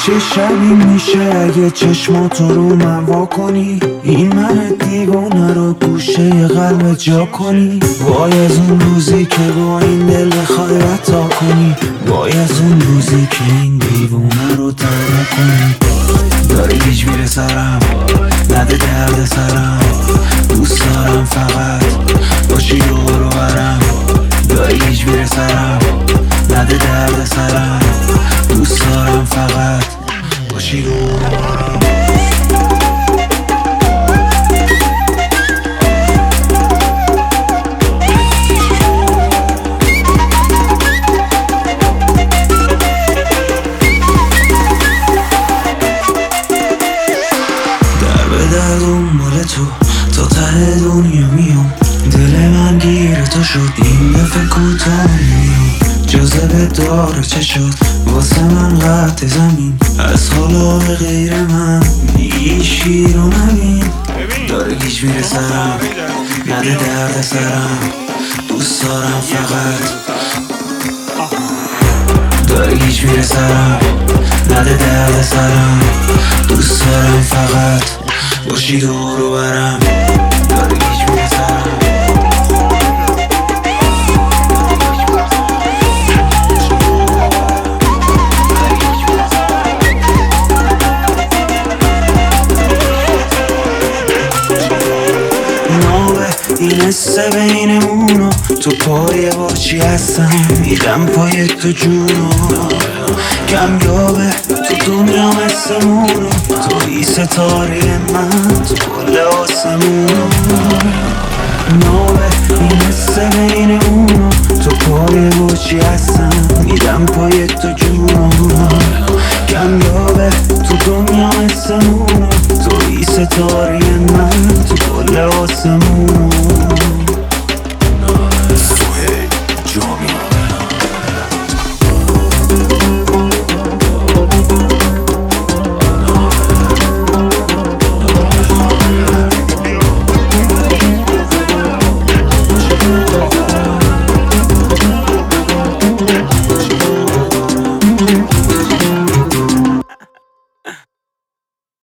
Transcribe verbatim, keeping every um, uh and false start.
چه شبی میشه اگه چشماتو رو من وا کنی؟ این من دیوانه رو گوشه قلب جا کنی. وای از اون روزی که با این دل بخوای رتا کنی، وای از اون روزی که این دیوانه رو ترک کنی. داری گیج میره سرم، نده درد سرم، دوست دارم فقط باشی دور و برم. داری گیج میره سرم، نده درد سرم، دوست دارم فقط باشی دور و برم. دنبال تو تا ته دنیا میام، دل من گیر تو شد این دفعه کوتاه میام. جاذبه داره چه شد واسه من قطع زمین، از حالا به غیر من میگی شیر و نبین. داره گیج میره سرم، نده درد سرم، دوست دارم فقط. داره گیج میره سرم، نده درد سرم، دوست دارم فقط باشی دور و برم. داره گیج میره سرم. این حسه بینمونو تو پای باشی هستم، میدم پای تو جونو. کمیابه تو دنیا مثمونو، توی ستاره من تو کل آسمونو. نابه این حسه بینمونو تو پای باشی هستم، میدم پای تو جونو. کمیابه تو دنیا مثمونو، توی ستاره من تو کل آسمونو.